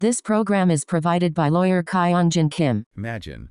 This program is provided by lawyer Kyung-Jin Kim. Imagine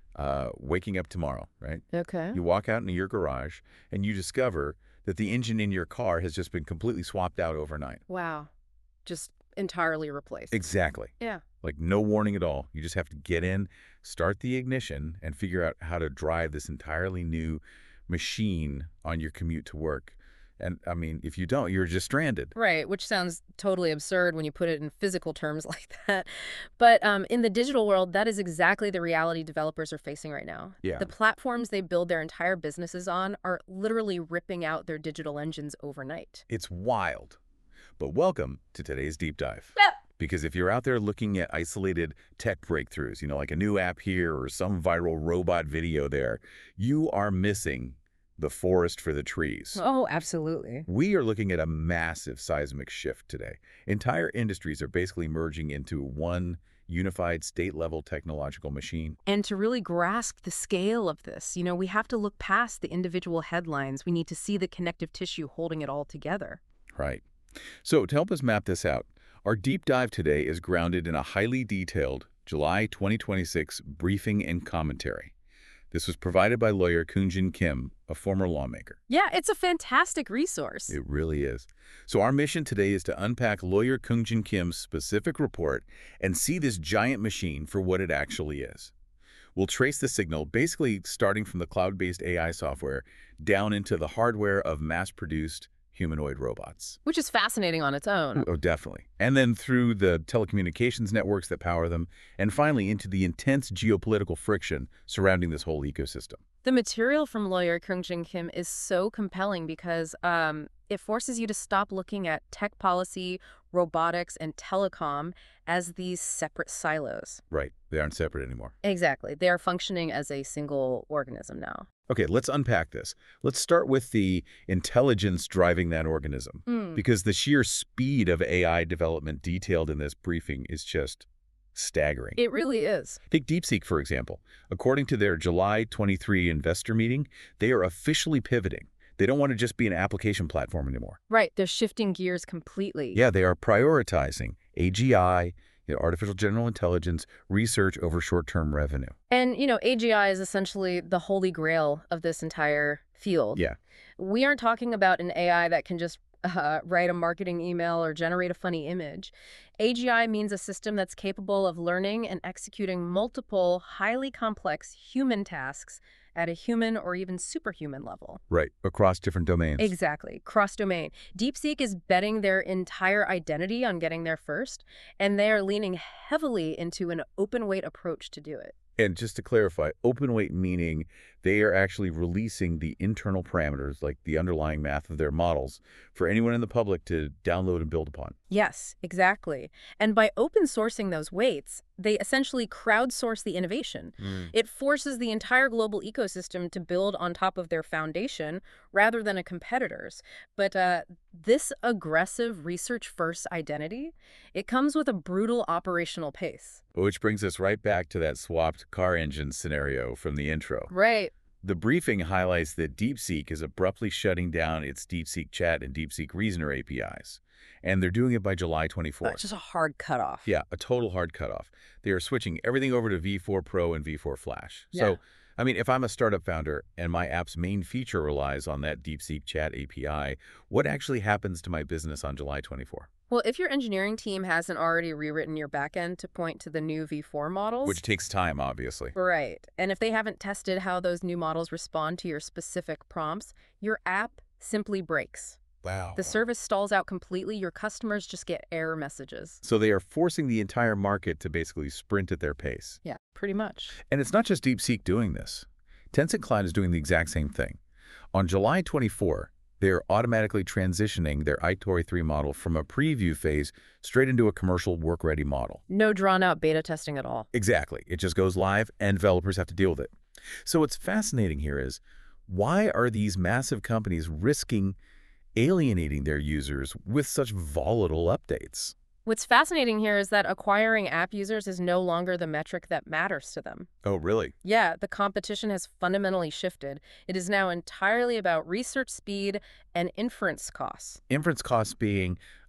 waking up tomorrow, right? Okay. You walk out into your garage and you discover that the engine in your car has just been completely swapped out overnight. Wow. Just entirely replaced. Exactly. Yeah. Like no warning at all. You just have to get in, start the ignition, and figure out how to drive this entirely new machine on your commute to work. And I mean, if you don't, you're just stranded. Right, which sounds totally absurd when you put it in physical terms like that. But in the digital world, that is exactly the reality developers are facing right now. Yeah. The platforms they build their entire businesses on are literally ripping out their digital engines overnight. It's wild. But welcome to today's deep dive. Yep. Because if you're out there looking at isolated tech breakthroughs, like a new app here or some viral robot video there, you are missing the forest for the trees. Oh, absolutely. We are looking at a massive seismic shift today. Entire industries are basically merging into one unified state-level technological machine. And to really grasp the scale of this, we have to look past the individual headlines. We need to see the connective tissue holding it all together. Right. So to help us map this out, our deep dive today is grounded in a highly detailed July 2026 briefing and commentary. This was provided by lawyer Kyung-Jin Kim, a former lawmaker. Yeah, it's a fantastic resource. It really is. So our mission today is to unpack lawyer Kyung-Jin Kim's specific report and see this giant machine for what it actually is. We'll trace the signal, basically starting from the cloud-based AI software down into the hardware of mass-produced humanoid robots. Which is fascinating on its own. Oh, definitely. And then through the telecommunications networks that power them, and finally into the intense geopolitical friction surrounding this whole ecosystem. The material from lawyer Kyung-Jin Kim is so compelling because it forces you to stop looking at tech policy, robotics, and telecom as these separate silos. Right. They aren't separate anymore. Exactly. They are functioning as a single organism now. Okay, let's unpack this. Let's start with the intelligence driving that organism, because the sheer speed of AI development detailed in this briefing is just staggering. It really is. Take DeepSeek, for example. According to their July 23 investor meeting, they are officially pivoting. They don't want to just be an application platform anymore. Right. They're shifting gears completely. Yeah, they are prioritizing AGI, artificial general intelligence, research over short-term revenue. And, AGI is essentially the holy grail of this entire field. Yeah. We aren't talking about an AI that can just write a marketing email or generate a funny image. AGI means a system that's capable of learning and executing multiple, highly complex human tasks at a human or even superhuman level. Right, across different domains. Exactly, cross-domain. DeepSeek is betting their entire identity on getting there first, and they are leaning heavily into an open-weight approach to do it. And just to clarify, open weight meaning they are actually releasing the internal parameters, like the underlying math of their models, for anyone in the public to download and build upon. Yes, exactly. And by open sourcing those weights, they essentially crowdsource the innovation. It forces the entire global ecosystem to build on top of their foundation rather than a competitor's. But this aggressive research-first identity, it comes with a brutal operational pace. Which brings us right back to that swapped car engine scenario from the intro. Right. The briefing highlights that DeepSeek is abruptly shutting down its DeepSeek Chat and DeepSeek Reasoner APIs. And they're doing it by July 24th. That's just a hard cutoff. Yeah, a total hard cutoff. They are switching everything over to V4 Pro and V4 Flash. Yeah. So, if I'm a startup founder and my app's main feature relies on that DeepSeek Chat API, what actually happens to my business on July 24? Well, if your engineering team hasn't already rewritten your backend to point to the new V4 models... Which takes time, obviously. Right. And if they haven't tested how those new models respond to your specific prompts, your app simply breaks. Wow. The service stalls out completely. Your customers just get error messages. So they are forcing the entire market to basically sprint at their pace. Yeah, pretty much. And it's not just DeepSeek doing this. Tencent Cloud is doing the exact same thing. On July 24, they are automatically transitioning their iTori 3 model from a preview phase straight into a commercial work-ready model. No drawn-out beta testing at all. Exactly. It just goes live and developers have to deal with it. So what's fascinating here is, why are these massive companies risking alienating their users with such volatile updates? What's fascinating here is that acquiring app users is no longer the metric that matters to them. Oh, really? Yeah, the competition has fundamentally shifted. It is now entirely about research speed and inference costs. Inference costs being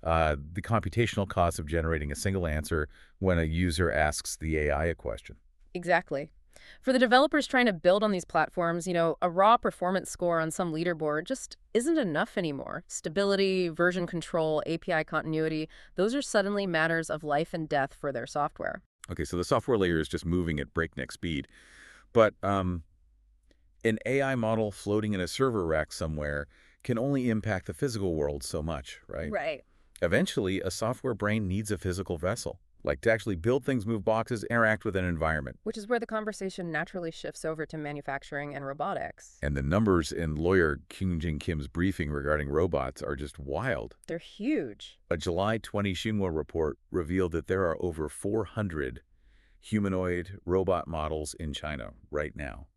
the computational cost of generating a single answer when a user asks the AI a question. Exactly. For the developers trying to build on these platforms, a raw performance score on some leaderboard just isn't enough anymore. Stability, version control, API continuity, those are suddenly matters of life and death for their software. Okay, so the software layer is just moving at breakneck speed. But an AI model floating in a server rack somewhere can only impact the physical world so much, right? Right. Eventually, a software brain needs a physical vessel, like to actually build things, move boxes, interact with an environment. Which is where the conversation naturally shifts over to manufacturing and robotics. And the numbers in lawyer Kyung-Jin Kim's briefing regarding robots are just wild. They're huge. A July 20 Xinhua report revealed that there are over 400 humanoid robot models in China right now.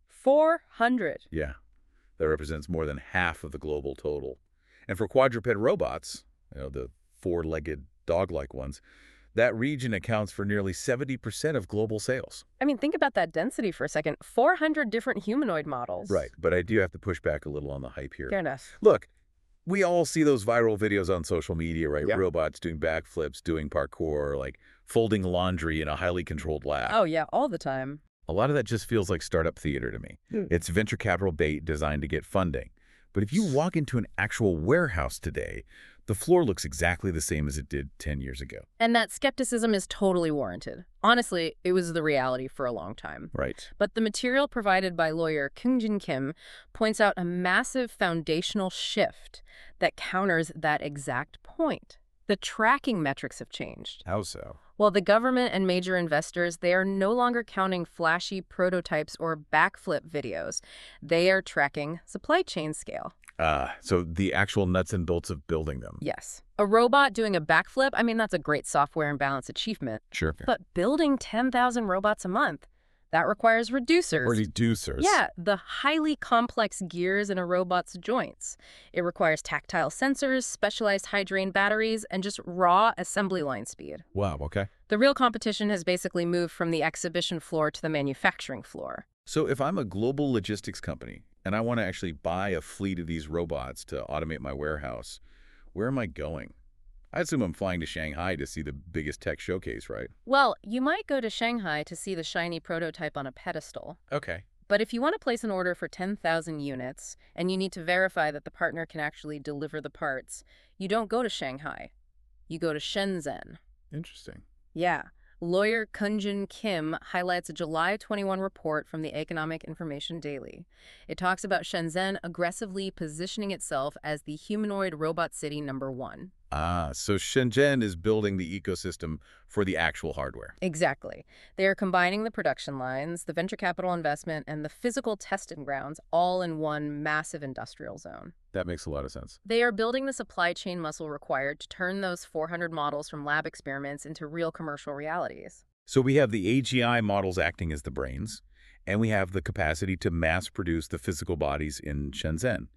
400. Yeah, that represents more than half of the global total. And for quadruped robots, the four-legged dog-like ones, that region accounts for nearly 70% of global sales. I mean, think about that density for a second. 400 different humanoid models. Right, but I do have to push back a little on the hype here. Fair enough. Look, we all see those viral videos on social media, right? Yeah. Robots doing backflips, doing parkour, like folding laundry in a highly controlled lab. Oh, yeah, all the time. A lot of that just feels like startup theater to me. It's venture capital bait designed to get funding. But if you walk into an actual warehouse today, the floor looks exactly the same as it did 10 years ago. And that skepticism is totally warranted. Honestly, it was the reality for a long time. Right. But the material provided by lawyer Kyung-Jin Kim points out a massive foundational shift that counters that exact point. The tracking metrics have changed. How so? Well, the government and major investors, they are no longer counting flashy prototypes or backflip videos. They are tracking supply chain scale. So the actual nuts and bolts of building them. Yes. A robot doing a backflip, I mean, that's a great software and balance achievement. Sure. But building 10,000 robots a month, that requires reducers. Reducers. Yeah, the highly complex gears in a robot's joints. It requires tactile sensors, specialized high-drain batteries, and just raw assembly line speed. Wow, okay. The real competition has basically moved from the exhibition floor to the manufacturing floor. So if I'm a global logistics company and I want to actually buy a fleet of these robots to automate my warehouse, where am I going? I assume I'm flying to Shanghai to see the biggest tech showcase, right? Well, you might go to Shanghai to see the shiny prototype on a pedestal. Okay. But if you want to place an order for 10,000 units, and you need to verify that the partner can actually deliver the parts, you don't go to Shanghai. You go to Shenzhen. Interesting. Yeah. Lawyer Kyung-Jin Kim highlights a July 21 report from the Economic Information Daily. It talks about Shenzhen aggressively positioning itself as the humanoid robot city #1. So Shenzhen is building the ecosystem for the actual hardware. Exactly. They are combining the production lines, the venture capital investment, and the physical testing grounds all in one massive industrial zone. That makes a lot of sense. They are building the supply chain muscle required to turn those 400 models from lab experiments into real commercial realities. So we have the AGI models acting as the brains, and we have the capacity to mass produce the physical bodies in Shenzhen.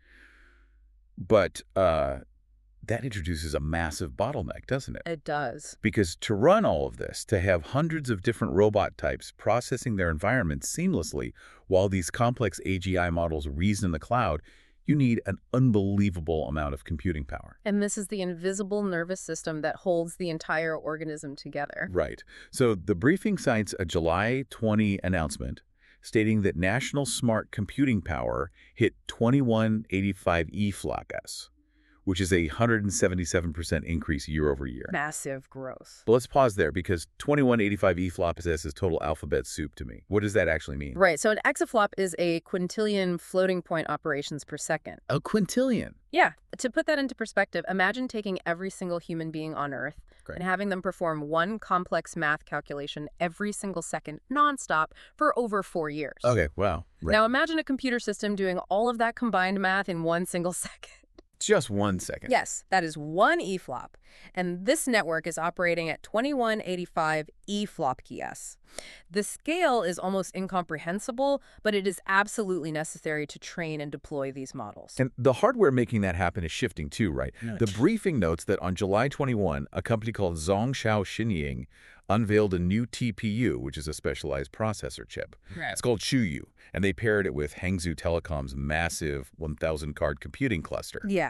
But that introduces a massive bottleneck, doesn't it? It does. Because to run all of this, to have hundreds of different robot types processing their environment seamlessly while these complex AGI models reason in the cloud, you need an unbelievable amount of computing power. And this is the invisible nervous system that holds the entire organism together. Right. So the briefing cites a July 20 announcement stating that national smart computing power hit 2185 EFLOPS, which is a 177% increase year over year. Massive growth. But let's pause there because 2185 EFLOPS is total alphabet soup to me. What does that actually mean? Right, so an exaflop is a quintillion floating point operations per second. A quintillion. Yeah, to put that into perspective, imagine taking every single human being on Earth Great. and having them perform one complex math calculation every single second, nonstop, for over 4 years. Okay, wow. Right. Now imagine a computer system doing all of that combined math in 1 single second. Just 1 second. Yes, that is 1 EFLOP, and this network is operating at 2185 EFLOPS. The scale is almost incomprehensible, but it is absolutely necessary to train and deploy these models. And the hardware making that happen is shifting too, right? Right. The briefing notes that on July 21, a company called Zhongshao Xinying unveiled a new TPU, which is a specialized processor chip. Right. It's called Chuyu, and they paired it with Hangzhou Telecom's massive 1,000-card computing cluster. Yeah.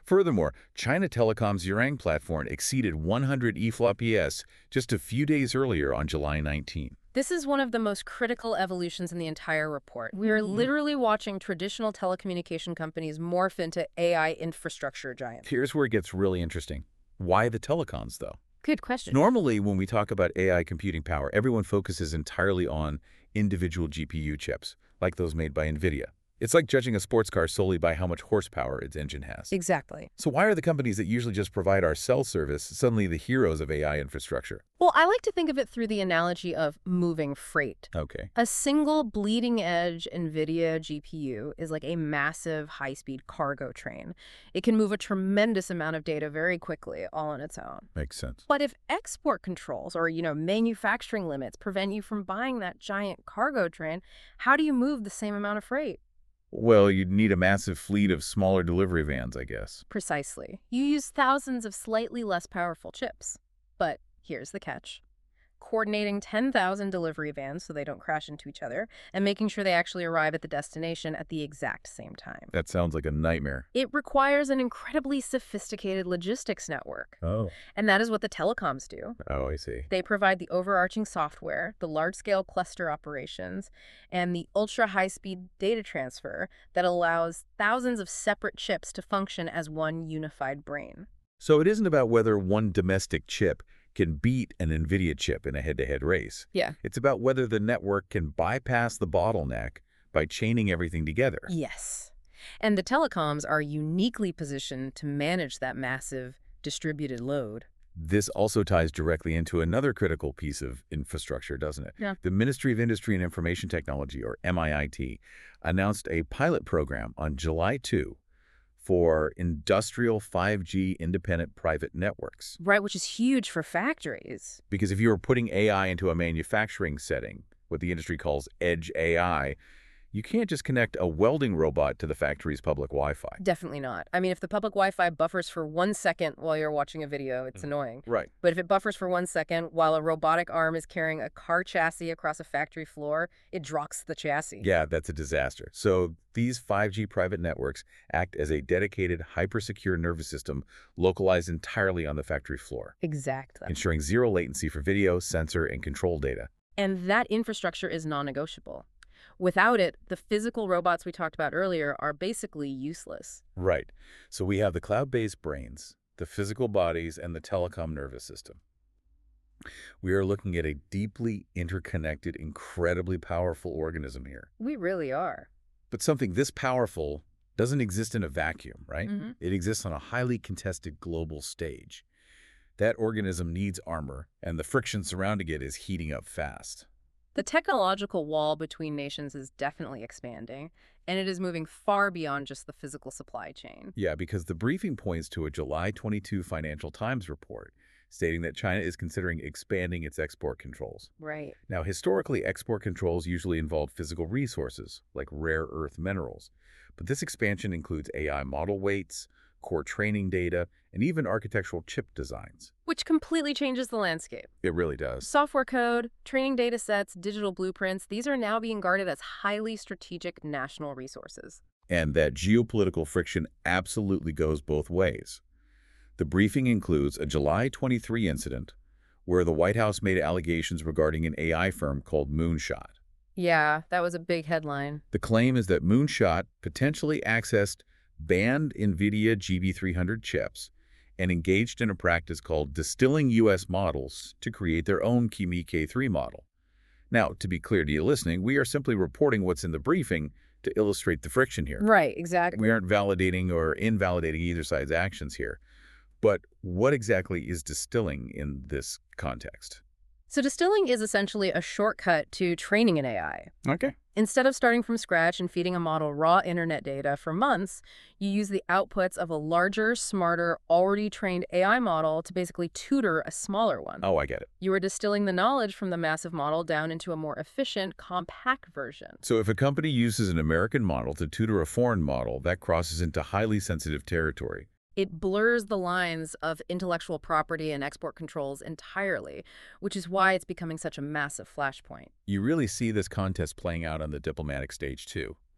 Furthermore, China Telecom's Yang platform exceeded 100 EFLOPS just a few days earlier on July 19. This is one of the most critical evolutions in the entire report. We are literally watching traditional telecommunication companies morph into AI infrastructure giants. Here's where it gets really interesting. Why the telecoms, though? Good question. Normally, when we talk about AI computing power, everyone focuses entirely on individual GPU chips, like those made by NVIDIA. It's like judging a sports car solely by how much horsepower its engine has. Exactly. So why are the companies that usually just provide our cell service suddenly the heroes of AI infrastructure? Well, I like to think of it through the analogy of moving freight. Okay. A single bleeding-edge NVIDIA GPU is like a massive high-speed cargo train. It can move a tremendous amount of data very quickly, all on its own. Makes sense. But if export controls or, manufacturing limits prevent you from buying that giant cargo train, how do you move the same amount of freight? Well, you'd need a massive fleet of smaller delivery vans, I guess. Precisely. You use thousands of slightly less powerful chips. But here's the catch. Coordinating 10,000 delivery vans so they don't crash into each other, and making sure they actually arrive at the destination at the exact same time. That sounds like a nightmare. It requires an incredibly sophisticated logistics network. Oh. And that is what the telecoms do. Oh, I see. They provide the overarching software, the large-scale cluster operations, and the ultra-high-speed data transfer that allows thousands of separate chips to function as one unified brain. So it isn't about whether one domestic chip can beat an NVIDIA chip in a head-to-head race. Yeah. It's about whether the network can bypass the bottleneck by chaining everything together. Yes. And the telecoms are uniquely positioned to manage that massive distributed load. This also ties directly into another critical piece of infrastructure, doesn't it? Yeah. The Ministry of Industry and Information Technology, or MIIT, announced a pilot program on July 2 for industrial 5G independent private networks. Right, which is huge for factories. Because if you were putting AI into a manufacturing setting, what the industry calls edge AI, you can't just connect a welding robot to the factory's public Wi-Fi. Definitely not. I mean, if the public Wi-Fi buffers for 1 second while you're watching a video, it's annoying. Right. But if it buffers for 1 second while a robotic arm is carrying a car chassis across a factory floor, it drops the chassis. Yeah, that's a disaster. So these 5G private networks act as a dedicated, hyper-secure nervous system localized entirely on the factory floor, Exactly. ensuring zero latency for video, sensor, and control data. And that infrastructure is non-negotiable. Without it, the physical robots we talked about earlier are basically useless. Right. So we have the cloud-based brains, the physical bodies, and the telecom nervous system. We are looking at a deeply interconnected, incredibly powerful organism here. We really are. But something this powerful doesn't exist in a vacuum, right? Mm-hmm. It exists on a highly contested global stage. That organism needs armor, and the friction surrounding it is heating up fast. The technological wall between nations is definitely expanding, and it is moving far beyond just the physical supply chain. Yeah, because the briefing points to a July 22 Financial Times report stating that China is considering expanding its export controls. Right. Now, historically, export controls usually involved physical resources, like rare earth minerals. But this expansion includes AI model weights, core training data, and even architectural chip designs. Which completely changes the landscape. It really does. Software code, training data sets, digital blueprints, these are now being guarded as highly strategic national resources. And that geopolitical friction absolutely goes both ways. The briefing includes a July 23 incident where the White House made allegations regarding an AI firm called Moonshot. Yeah, that was a big headline. The claim is that Moonshot potentially accessed banned NVIDIA GB300 chips and engaged in a practice called distilling U.S. models to create their own Kimi K3 model. Now, to be clear to you listening, we are simply reporting what's in the briefing to illustrate the friction here. Right, exactly. We aren't validating or invalidating either side's actions here. But what exactly is distilling in this context? So distilling is essentially a shortcut to training an AI. Okay. Instead of starting from scratch and feeding a model raw internet data for months, you use the outputs of a larger, smarter, already trained AI model to basically tutor a smaller one. Oh, I get it. You are distilling the knowledge from the massive model down into a more efficient, compact version. So if a company uses an American model to tutor a foreign model, that crosses into highly sensitive territory. It blurs the lines of intellectual property and export controls entirely, which is why it's becoming such a massive flashpoint. You really see this contest playing out on the diplomatic stage, too.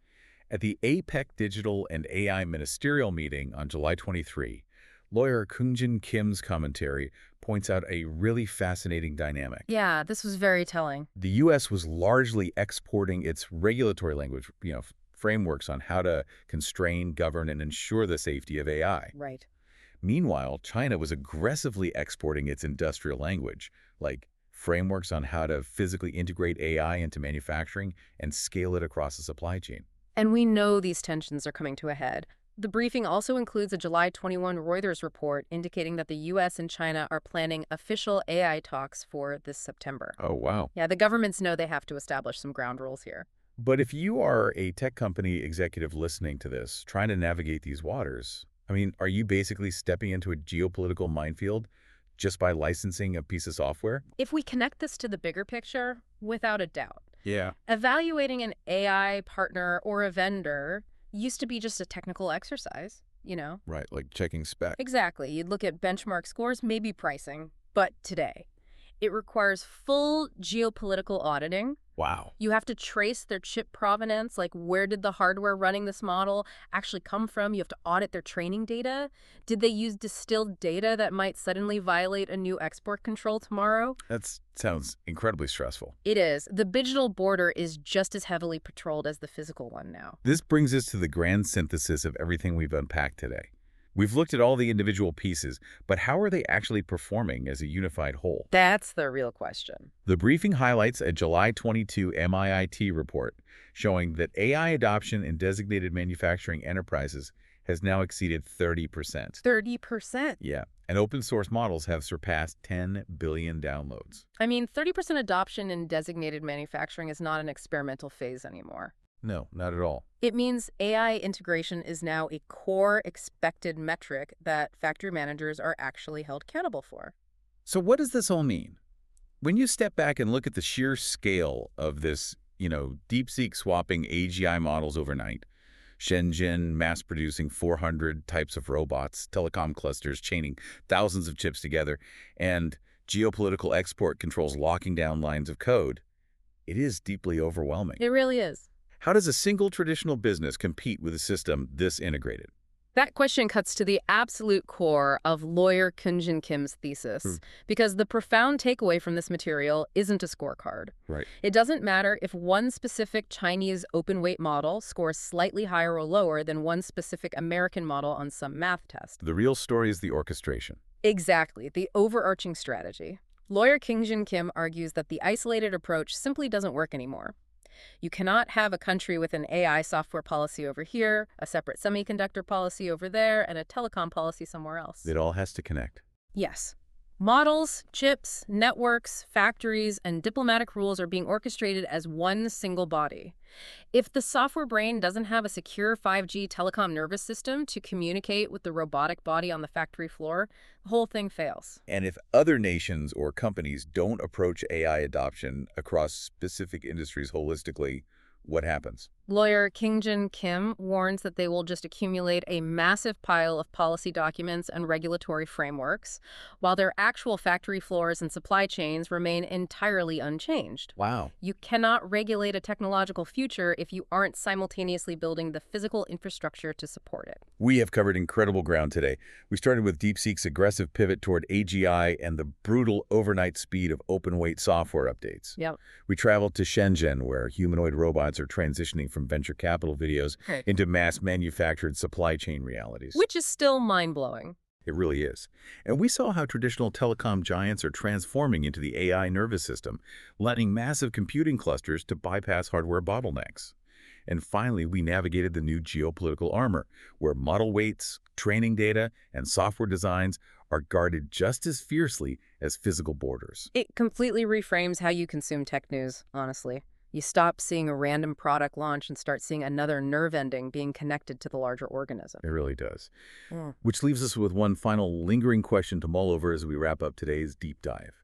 At the APEC Digital and AI Ministerial meeting on July 23, lawyer Kyung-Jin Kim's commentary points out a really fascinating dynamic. Yeah, this was very telling. The U.S. was largely exporting its regulatory language, frameworks on how to constrain, govern, and ensure the safety of AI. Right. Meanwhile, China was aggressively exporting its industrial language, like frameworks on how to physically integrate AI into manufacturing and scale it across the supply chain. And we know these tensions are coming to a head. The briefing also includes a July 21 Reuters report indicating that the U.S. and China are planning official AI talks for this September. Oh, wow. Yeah, the governments know they have to establish some ground rules here. But if you are a tech company executive listening to this, trying to navigate these waters, are you basically stepping into a geopolitical minefield just by licensing a piece of software? If we connect this to the bigger picture, without a doubt, Yeah. evaluating an AI partner or a vendor used to be just a technical exercise, Right, like checking spec. Exactly. You'd look at benchmark scores, maybe pricing. But today, it requires full geopolitical auditing. Wow. You have to trace their chip provenance, like where did the hardware running this model actually come from? You have to audit their training data. Did they use distilled data that might suddenly violate a new export control tomorrow? That sounds incredibly stressful. It is. The digital border is just as heavily patrolled as the physical one now. This brings us to the grand synthesis of everything we've unpacked today. We've looked at all the individual pieces, but how are they actually performing as a unified whole? That's the real question. The briefing highlights a July 22 MIIT report showing that AI adoption in designated manufacturing enterprises has now exceeded 30%. 30%. Yeah, and open source models have surpassed 10 billion downloads. 30% adoption in designated manufacturing is not an experimental phase anymore. No, not at all. It means AI integration is now a core expected metric that factory managers are actually held accountable for. So what does this all mean? When you step back and look at the sheer scale of this, DeepSeek swapping AGI models overnight, Shenzhen mass-producing 400 types of robots, telecom clusters chaining thousands of chips together, and geopolitical export controls locking down lines of code, it is deeply overwhelming. It really is. How does a single traditional business compete with a system this integrated? That question cuts to the absolute core of lawyer Kyung-Jin Kim's thesis, because the profound takeaway from this material isn't a scorecard. Right. It doesn't matter if one specific Chinese open-weight model scores slightly higher or lower than one specific American model on some math test. The real story is the orchestration. Exactly, the overarching strategy. Lawyer Kyung-Jin Kim argues that the isolated approach simply doesn't work anymore. You cannot have a country with an AI software policy over here, a separate semiconductor policy over there, and a telecom policy somewhere else. It all has to connect. Yes. Models, chips, networks, factories, and diplomatic rules are being orchestrated as one single body. If the software brain doesn't have a secure 5G telecom nervous system to communicate with the robotic body on the factory floor, the whole thing fails. And if other nations or companies don't approach AI adoption across specific industries holistically, what happens? Lawyer Kyung-Jin Kim warns that they will just accumulate a massive pile of policy documents and regulatory frameworks, while their actual factory floors and supply chains remain entirely unchanged. Wow. You cannot regulate a technological future if you aren't simultaneously building the physical infrastructure to support it. We have covered incredible ground today. We started with DeepSeek's aggressive pivot toward AGI and the brutal overnight speed of open-weight software updates. Yep. We traveled to Shenzhen, where humanoid robots are transitioning from venture capital videos into mass-manufactured supply chain realities. Which is still mind-blowing. It really is. And we saw how traditional telecom giants are transforming into the AI nervous system, letting massive computing clusters to bypass hardware bottlenecks. And finally, we navigated the new geopolitical armor, where model weights, training data, and software designs are guarded just as fiercely as physical borders. It completely reframes how you consume tech news, honestly. You stop seeing a random product launch and start seeing another nerve ending being connected to the larger organism. It really does. Which leaves us with one final lingering question to mull over as we wrap up today's deep dive.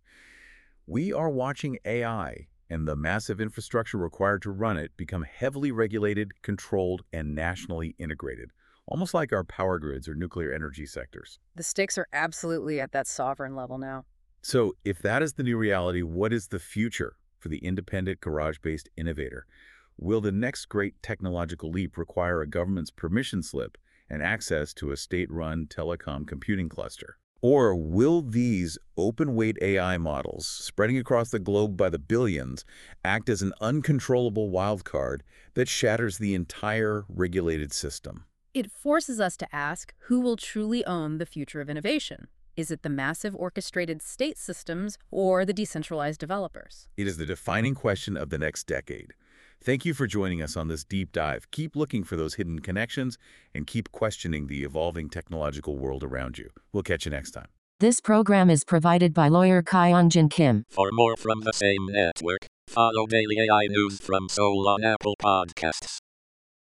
We are watching AI and the massive infrastructure required to run it become heavily regulated, controlled, and nationally integrated, almost like our power grids or nuclear energy sectors. The stakes are absolutely at that sovereign level now. So if that is the new reality, what is the future for the independent garage-based innovator? Will the next great technological leap require a government's permission slip and access to a state-run telecom computing cluster? Or will these open-weight AI models, spreading across the globe by the billions, act as an uncontrollable wildcard that shatters the entire regulated system? It forces us to ask who will truly own the future of innovation. Is it the massive orchestrated state systems or the decentralized developers? It is the defining question of the next decade. Thank you for joining us on this deep dive. Keep looking for those hidden connections and keep questioning the evolving technological world around you. We'll catch you next time. This program is provided by lawyer Kyung-Jin Kim. For more from the same network, follow Daily AI News from Seoul on Apple Podcasts.